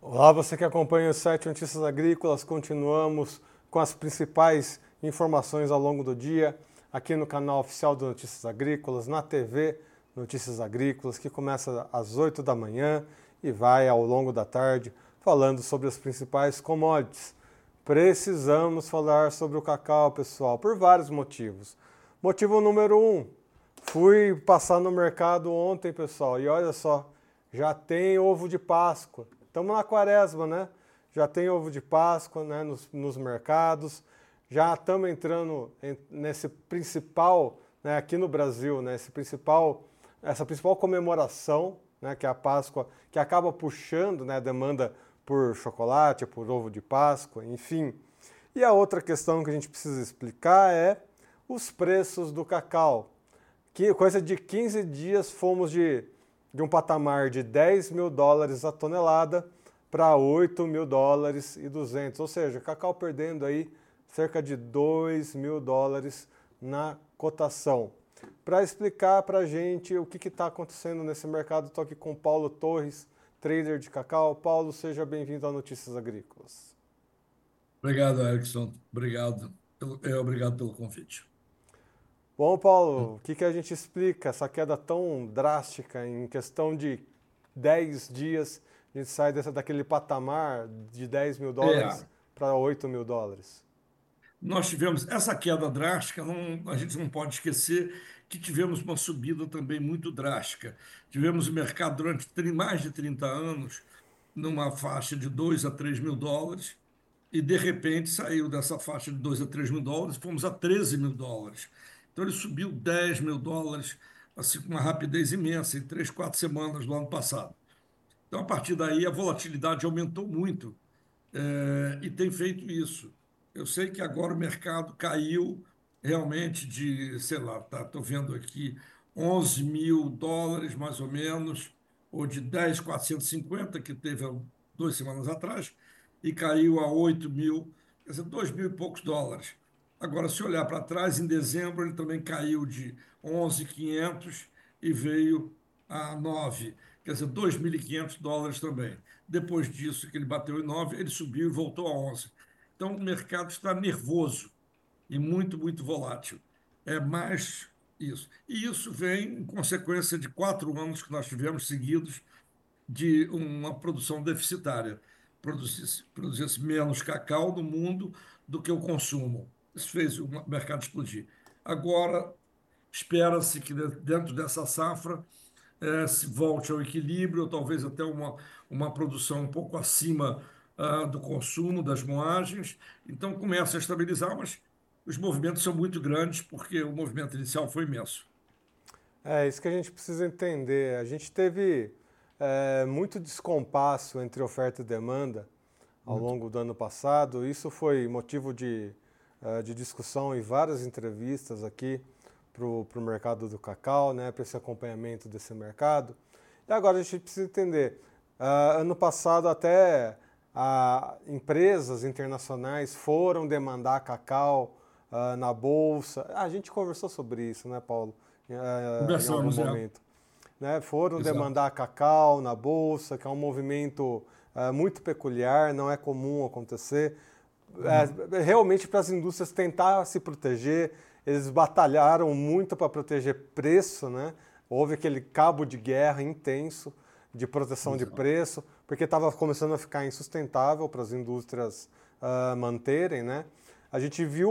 Olá, você que acompanha o site Notícias Agrícolas, continuamos com as principais informações ao longo do dia, aqui no canal oficial do Notícias Agrícolas, na TV Notícias Agrícolas, que começa às 8 da manhã e vai ao longo da tarde, falando sobre as principais commodities. Precisamos falar sobre o cacau, pessoal, por vários motivos. Motivo número 1, fui passar no mercado ontem, pessoal, e olha só, já tem ovo de Páscoa. Estamos na quaresma, né? Já tem ovo de Páscoa, né, nos mercados. Já estamos entrando nesse principal, né, aqui no Brasil, né, essa principal comemoração, né, que é a Páscoa, que acaba puxando, né, a demanda por chocolate, por ovo de Páscoa, enfim. E a outra questão que a gente precisa explicar é os preços do cacau. Que coisa de 15 dias fomos de um patamar de 10 mil dólares a tonelada para 8 mil dólares e 200, ou seja, cacau perdendo aí cerca de 2 mil dólares na cotação. Para explicar para a gente o que está acontecendo nesse mercado, estou aqui com Paulo Torres, trader de cacau. Paulo, seja bem-vindo a Notícias Agrícolas. Obrigado, Erickson. Obrigado pelo convite. Bom, Paulo, o que a gente explica essa queda tão drástica em questão de 10 dias? A gente sai daquele patamar de 10 mil dólares É, para 8 mil dólares. nós tivemos essa queda drástica, a gente não pode esquecer que tivemos uma subida também muito drástica. Tivemos o mercado durante mais de 30 anos numa faixa de 2 a 3 mil dólares e, de repente, saiu dessa faixa de 2 a 3 mil dólares, fomos a 13 mil dólares. Então, ele subiu 10 mil dólares, assim, com uma rapidez imensa, em 3, 4 semanas do ano passado. Então, a partir daí, a volatilidade aumentou muito, e tem feito isso. Eu sei que agora o mercado caiu realmente de, sei lá, estou vendo aqui 11 mil dólares mais ou menos, ou de 10.450 que teve há 2 semanas atrás, e caiu a 8 mil, quer dizer, 2 mil e poucos dólares. Agora, se olhar para trás, em dezembro ele também caiu de 11.500 e veio a 9, quer dizer, 2.500 dólares também. Depois disso, que ele bateu em 9, ele subiu e voltou a 11. Então, o mercado está nervoso e muito, muito volátil. É mais isso. E isso vem em consequência de 4 anos que nós tivemos seguidos de uma produção deficitária. Produzisse menos cacau no mundo do que o consumo. Isso fez o mercado explodir. Agora, espera-se que dentro dessa safra se volte ao equilíbrio, ou talvez até uma produção um pouco acima do consumo, das moagens. Então começa a estabilizar, mas os movimentos são muito grandes, porque o movimento inicial foi imenso. É isso que a gente precisa entender. A gente teve muito descompasso entre oferta e demanda ao Muito. longo do ano passado. Isso foi motivo de discussão em várias entrevistas aqui para o mercado do cacau, né, para esse acompanhamento desse mercado. E agora a gente precisa entender. Ano passado até empresas internacionais foram demandar cacau na bolsa. A gente conversou sobre isso, né, Paulo, em algum Conversamos, momento, né? Foram exato. demandar cacau na bolsa, que é um movimento muito peculiar, não é comum acontecer. Não. Realmente para as indústrias tentar se proteger, eles batalharam muito para proteger preço, né? Houve aquele cabo de guerra intenso de proteção de Exato. preço, porque estava começando a ficar insustentável para as indústrias manterem, né? A gente viu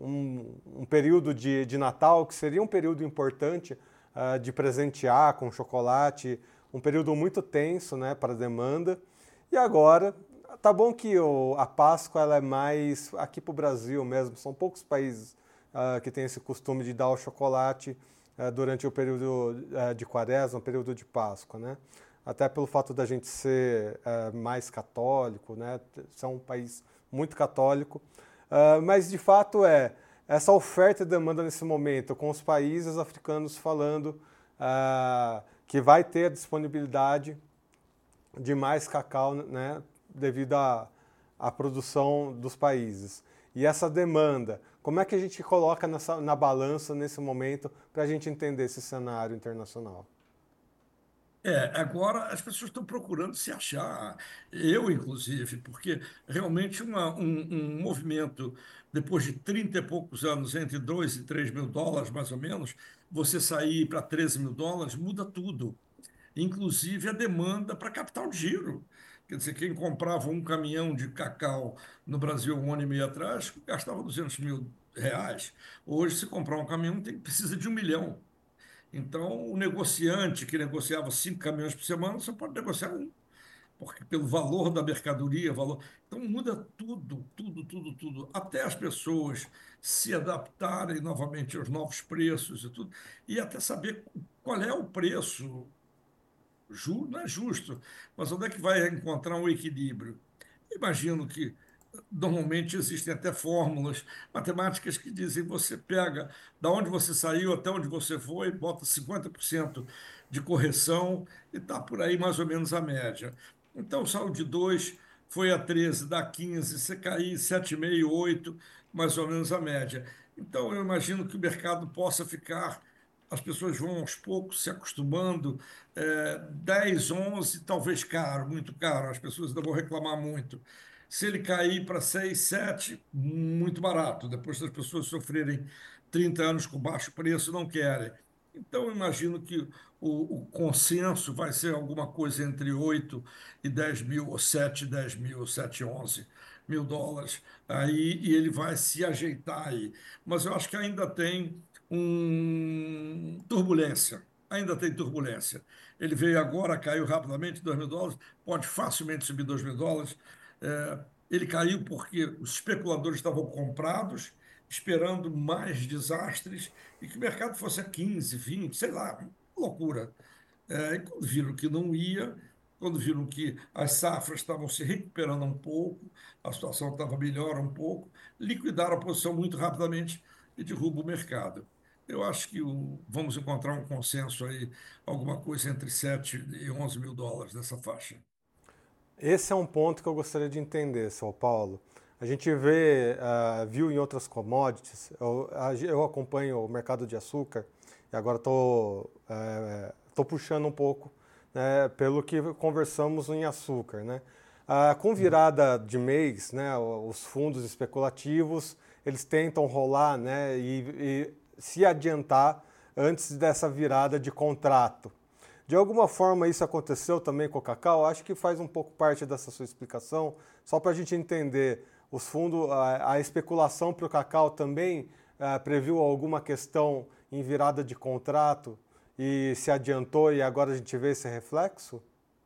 um período de Natal que seria um período importante de presentear com chocolate, um período muito tenso, né, para a demanda. E agora, tá bom que a Páscoa ela é mais aqui para o Brasil mesmo, são poucos países que têm esse costume de dar o chocolate durante o período de quaresma, o período de Páscoa, né? Até pelo fato da gente ser mais católico, né? Ser um país muito católico. Mas de fato essa oferta e demanda nesse momento, com os países africanos falando que vai ter a disponibilidade de mais cacau, né, devido à produção dos países. E essa demanda, como é que a gente coloca na balança nesse momento para a gente entender esse cenário internacional? Agora as pessoas estão procurando se achar, eu inclusive, porque realmente um movimento, depois de 30 e poucos anos, entre 2 e 3 mil dólares, mais ou menos, você sair para 13 mil dólares, muda tudo, inclusive a demanda para capital de giro. Quer dizer, quem comprava um caminhão de cacau no Brasil um ano e meio atrás, gastava 200 mil reais. Hoje, se comprar um caminhão, precisa de 1 milhão. Então, o negociante que negociava 5 caminhões por semana, só pode negociar um, porque pelo valor da mercadoria, valor. Então, muda tudo, tudo, tudo, tudo. Até as pessoas se adaptarem novamente aos novos preços e tudo, e até saber qual é o preço não é justo, mas onde é que vai encontrar um equilíbrio? Imagino que normalmente existem até fórmulas matemáticas que dizem você pega da onde você saiu até onde você foi, bota 50% de correção e está por aí mais ou menos a média. Então, saiu de 2, foi a 13, dá 15, você cair 7,5, 8, mais ou menos a média. Então, eu imagino que o mercado possa ficar, as pessoas vão aos poucos se acostumando, 10, 11, talvez caro, muito caro, as pessoas ainda vão reclamar muito. Se ele cair para 6, 7, muito barato. Depois das pessoas sofrerem 30 anos com baixo preço, não querem. Então, eu imagino que o consenso vai ser alguma coisa entre 8 e 10 mil, ou 7, 10 mil, ou 7, 11 mil dólares. Aí, e ele vai se ajeitar aí. Mas eu acho que ainda tem turbulência. Ainda tem turbulência. Ele veio agora, caiu rapidamente, 2 mil dólares, pode facilmente subir 2 mil dólares. Ele caiu porque os especuladores estavam comprados, esperando mais desastres e que o mercado fosse a 15, 20, sei lá, loucura. E quando viram que não ia, quando viram que as safras estavam se recuperando um pouco, a situação estava melhor um pouco, liquidaram a posição muito rapidamente e derrubam o mercado. Eu acho que vamos encontrar um consenso aí, alguma coisa entre 7 e 11 mil dólares nessa faixa. Esse é um ponto que eu gostaria de entender, São Paulo. A gente vê, viu em outras commodities, eu acompanho o mercado de açúcar e agora tô puxando um pouco, né, pelo que conversamos em açúcar, né? Com virada de mês, né, os fundos especulativos, eles tentam rolar, né, e se adiantar antes dessa virada de contrato. De alguma forma isso aconteceu também com o cacau? Acho que faz um pouco parte dessa sua explicação, só para a gente entender, os fundos, a especulação para o cacau também previu alguma questão em virada de contrato e se adiantou e agora a gente vê esse reflexo?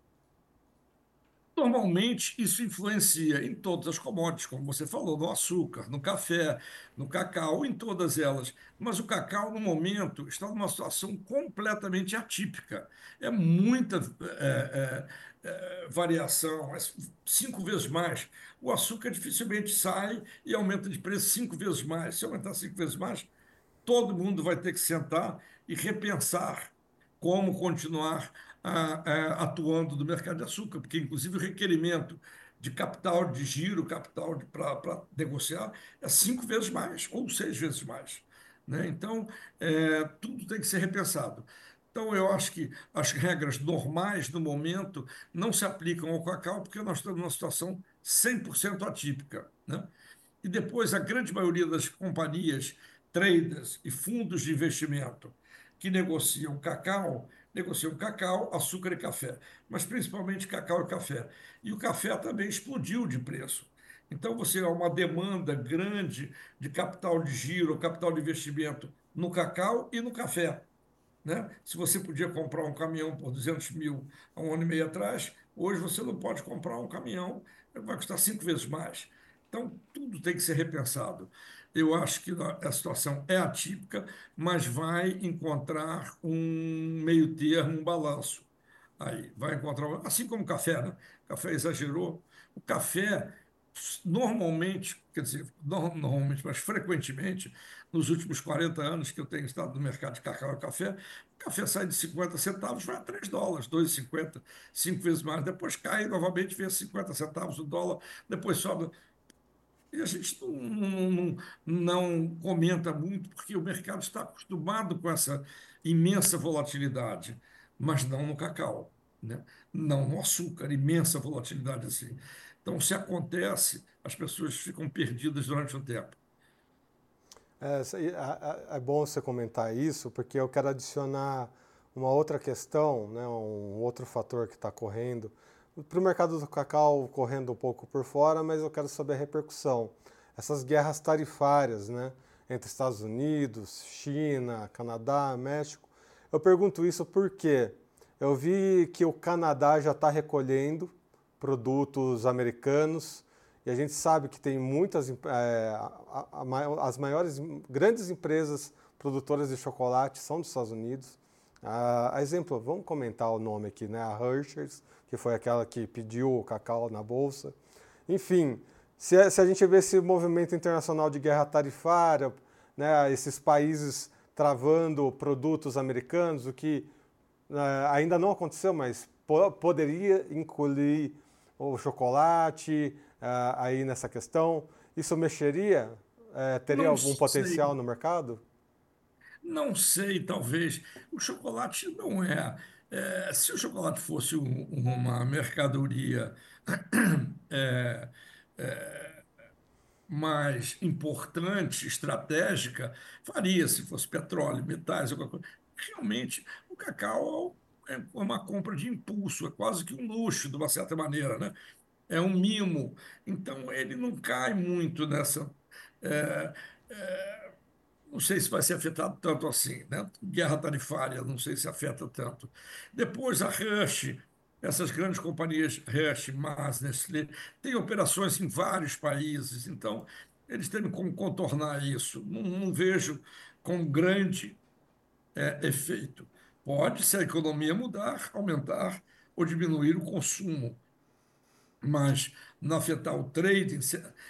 Normalmente, isso influencia em todas as commodities, como você falou, no açúcar, no café, no cacau, em todas elas. Mas o cacau, no momento, está numa situação completamente atípica. É muita variação, 5 vezes mais. O açúcar dificilmente sai e aumenta de preço 5 vezes mais. Se aumentar 5 vezes mais, todo mundo vai ter que sentar e repensar como continuar atuando no mercado de açúcar, porque, inclusive, o requerimento de capital de giro, capital para negociar, é 5 vezes mais ou 6 vezes mais. Né? Então, tudo tem que ser repensado. Então, eu acho que as regras normais do momento não se aplicam ao cacau, porque nós estamos numa situação 100% atípica. Né? E depois, a grande maioria das companhias, traders e fundos de investimento que negociam cacau, açúcar e café, mas principalmente cacau e café. E o café também explodiu de preço. Então, você há uma demanda grande de capital de giro, capital de investimento no cacau e no café. Né? Se você podia comprar um caminhão por 200 mil há um ano e meio atrás, hoje você não pode comprar um caminhão, vai custar 5 vezes mais. Então, tudo tem que ser repensado. Eu acho que a situação é atípica, mas vai encontrar um meio termo, um balanço. Aí, vai encontrar, assim como o café, né? O café exagerou. O café, normalmente, quer dizer, normalmente, mas frequentemente, nos últimos 40 anos que eu tenho estado no mercado de cacau e café, o café sai de 50 centavos, vai a 3 dólares, 2,50, 5 vezes mais. Depois cai novamente, vê 50 centavos o dólar, depois sobe. E a gente não comenta muito, porque o mercado está acostumado com essa imensa volatilidade. mas não no cacau, né? Não no açúcar, imensa volatilidade assim. Então, se acontece, as pessoas ficam perdidas durante um tempo. É bom você comentar isso, porque eu quero adicionar uma outra questão, né, um outro fator que está correndo. Para o mercado do cacau correndo um pouco por fora, mas eu quero saber a repercussão. Essas guerras tarifárias, né, entre Estados Unidos, China, Canadá, México. Eu pergunto isso porque eu vi que o Canadá já está recolhendo produtos americanos e a gente sabe que tem muitas, as maiores, grandes empresas produtoras de chocolate são dos Estados Unidos. A exemplo, vamos comentar o nome aqui, né? A Hershey's, que foi aquela que pediu o cacau na bolsa. Enfim, se a gente vê esse movimento internacional de guerra tarifária, né, esses países travando produtos americanos, o que ainda não aconteceu, mas poderia incluir o chocolate aí nessa questão. Isso mexeria? Teria Não algum potencial sei, no mercado? não sei, talvez. O chocolate não é. Se o chocolate fosse uma mercadoria é, é, mais importante, estratégica, faria se fosse petróleo, metais, alguma coisa. Realmente, o cacau é uma compra de impulso, é quase que um luxo, de uma certa maneira, né? É um mimo. Então, ele não cai muito nessa. é, não sei se vai ser afetado tanto assim, né? Guerra tarifária, não sei se afeta tanto. Depois, a Rush, essas grandes companhias, Rush, Mars, Nestlé, têm operações em vários países, então eles têm como contornar isso. Não vejo com grande efeito. Pode, se a economia mudar, aumentar ou diminuir o consumo, mas não afetar o trading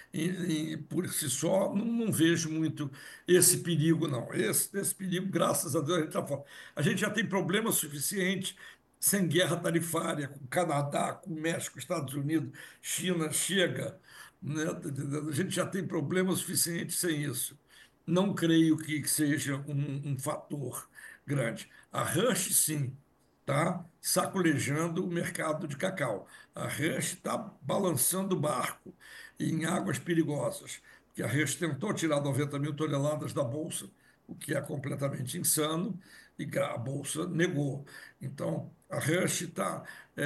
por si só, não vejo muito esse perigo, não. Esse perigo, graças a Deus, a gente está fora. A gente já tem problema suficiente sem guerra tarifária com o Canadá, com o México, Estados Unidos, China, chega. Né? A gente já tem problema suficiente sem isso. Não creio que seja um fator grande. A Rush, sim, está sacolejando o mercado de cacau. A Rush está balançando o barco em águas perigosas, porque a Rush tentou tirar 90 mil toneladas da Bolsa, o que é completamente insano, e a Bolsa negou. Então, a Rush está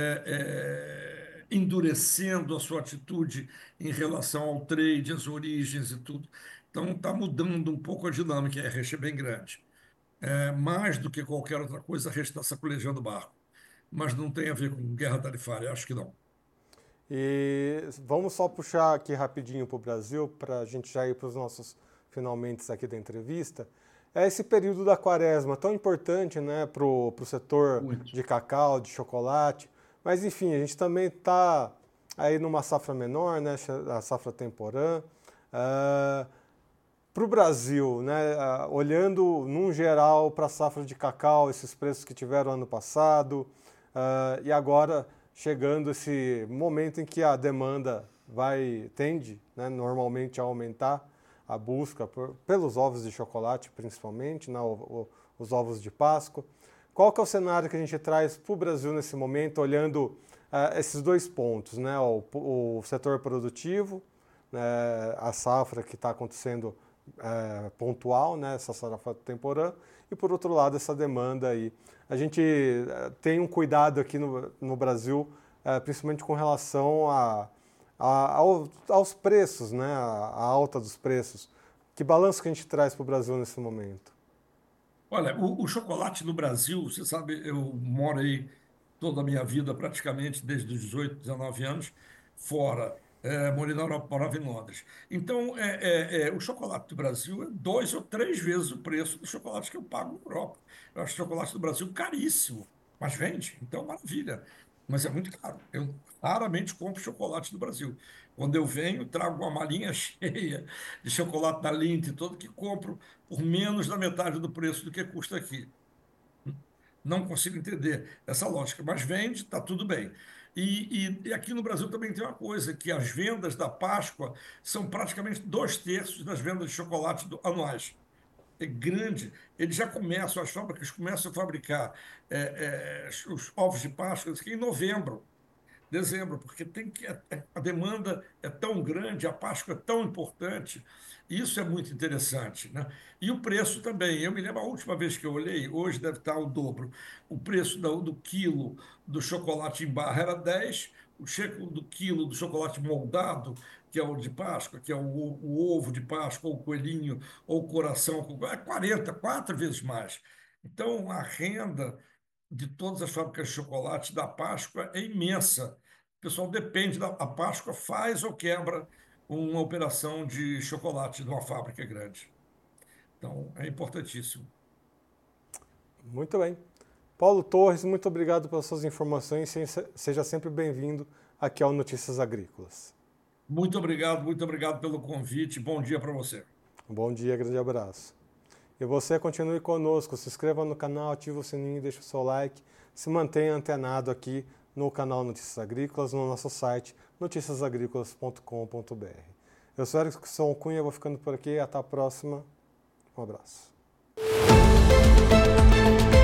endurecendo a sua atitude em relação ao trade, às origens e tudo. Então, está mudando um pouco a dinâmica, e a Rush é bem grande. Mais do que qualquer outra coisa, a Rush está sacolejando o barco, mas não tem a ver com guerra tarifária, acho que não. E vamos só puxar aqui rapidinho para o Brasil, para a gente já ir para os nossos finalmente aqui da entrevista. É esse período da quaresma tão importante, né, para o setor Muito. de cacau, de chocolate. Mas enfim, a gente também está aí numa safra menor, né, a safra temporã. Para o Brasil, né, olhando num geral para a safra de cacau, esses preços que tiveram ano passado, e agora chegando esse momento em que a demanda tende, né, normalmente a aumentar a busca pelos ovos de chocolate, principalmente, né, os ovos de Páscoa. Qual que é o cenário que a gente traz para o Brasil nesse momento, olhando esses dois pontos, né, o setor produtivo, né, a safra que está acontecendo pontual, né, essa safra temporã, e por outro lado essa demanda aí. A gente tem um cuidado aqui no Brasil, principalmente com relação aos preços, né, a alta dos preços. Que balanço que a gente traz para o Brasil nesse momento? Olha, o chocolate no Brasil, você sabe, eu moro aí toda a minha vida, praticamente desde os 18, 19 anos, fora. Morei na Europa, morava em Londres. Então, o chocolate do Brasil é 2 ou 3 vezes o preço do chocolate que eu pago na Europa. Eu acho o chocolate do Brasil caríssimo, mas vende, então maravilha. Mas é muito caro. Eu raramente compro chocolate do Brasil. Quando eu venho, trago uma malinha cheia de chocolate da Lindt e todo que compro por menos da metade do preço do que custa aqui. Não consigo entender essa lógica, mas vende, está tudo bem. E aqui no Brasil também tem uma coisa, que as vendas da Páscoa são praticamente 2/3 das vendas de chocolate anuais. é grande, eles já começam, as fábricas começam a fabricar os ovos de Páscoa em novembro, dezembro, porque a demanda é tão grande, a Páscoa é tão importante, isso é muito interessante, né? E o preço também. Eu me lembro a última vez que eu olhei, hoje deve estar o dobro. O preço do quilo do chocolate em barra era 10, do quilo do chocolate moldado, que é o de Páscoa, que é o ovo de Páscoa, ou o coelhinho, ou o coração, é 40, 4 vezes mais. Então, a renda de todas as fábricas de chocolate da Páscoa é imensa. O pessoal depende a Páscoa faz ou quebra uma operação de chocolate de uma fábrica grande. Então, é importantíssimo. Muito bem. Paulo Torres, muito obrigado pelas suas informações. Seja sempre bem-vindo aqui ao Notícias Agrícolas. Muito obrigado pelo convite. Bom dia para você. Um bom dia, grande abraço. E você continue conosco, se inscreva no canal, ative o sininho, deixe o seu like, se mantenha antenado aqui no canal Notícias Agrícolas, no nosso site noticiasagricolas.com.br. Eu sou Erickson Cunha, vou ficando por aqui, até a próxima. Um abraço.